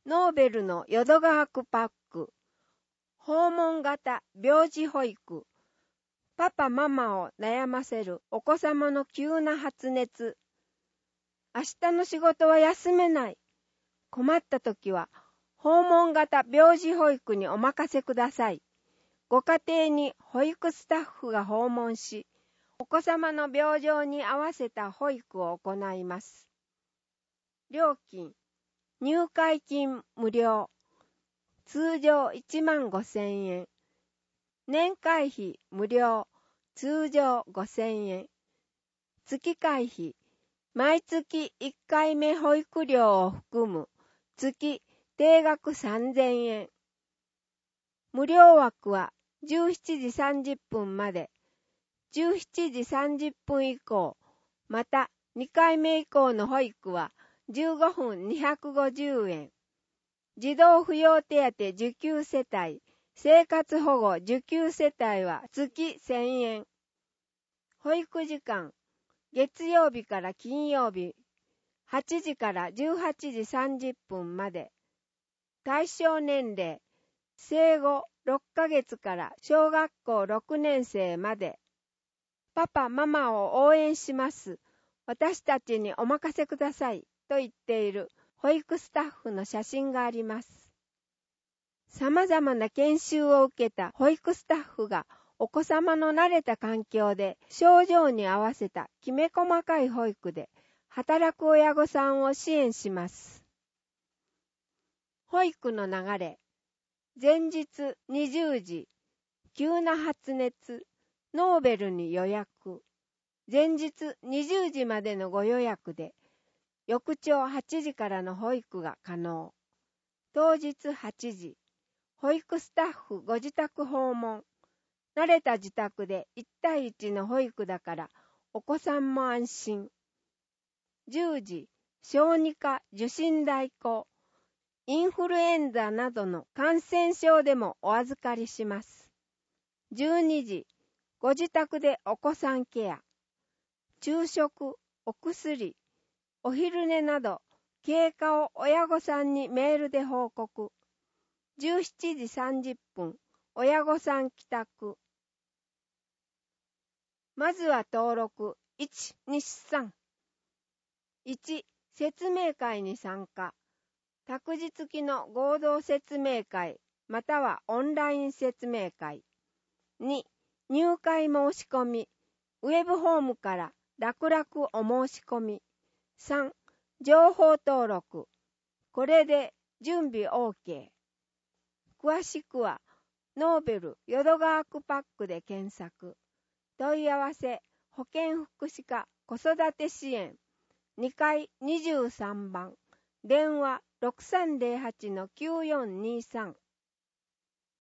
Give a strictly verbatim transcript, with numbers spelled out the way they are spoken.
ノーベルの淀川区パック、訪問型病児保育、パパママを悩ませるお子様の急な発熱、明日の仕事は休めない、困った時は訪問型病児保育にお任せください。ご家庭に保育スタッフが訪問し、お子様の病状に合わせた保育を行います。料金、入会金無料、通常いちまんごせんえん、年会費無料、通常ごせんえん、月会費、毎月いっかいめ保育料を含む月定額さんぜんえん。無料枠はじゅうしちじさんじゅっぷんまで、じゅうしちじさんじゅっぷん以降、またにかいめ以降の保育はじゅうごふんにひゃくごじゅうえん。児童扶養手当受給世帯、生活保護受給世帯は月せんえん。保育時間、月曜日から金曜日、はちじからじゅうはちじさんじゅっぷんまで。対象年齢、生後ろっかげつから小学校ろくねん生まで。パパママを応援します。私たちにお任せくださいと言っている保育スタッフの写真があります。様々な研修を受けた保育スタッフがお子様の慣れた環境で症状に合わせたきめ細かい保育で働く親御さんを支援します。保育の流れ。前日にじゅうじ、急な発熱、ノーベルに予約。前日にじゅうじまでのご予約で、翌朝はちじからの保育が可能。当日はちじ、保育スタッフご自宅訪問。慣れた自宅でいちたいいちの保育だから、お子さんも安心。じゅうじ、小児科受診代行。インフルエンザなどの感染症でもお預かりします。じゅうにじ、ご自宅でお子さんケア。昼食、お薬、お昼寝など、経過を親御さんにメールで報告。じゅうしちじさんじゅっぷん、親御さん帰宅。まずは登録いち、に、さん。いち、説明会に参加。託児付きの合同説明会、またはオンライン説明会。に、入会申し込み。ウェブホームから楽々お申し込み。さん、情報登録。これで準備 OK。詳しくは、ノーベル淀川区パックで検索。問い合わせ、保健福祉課子育て支援。にかいにじゅうさんばん。電話 ろくさんぜろはちのきゅうよんにさん。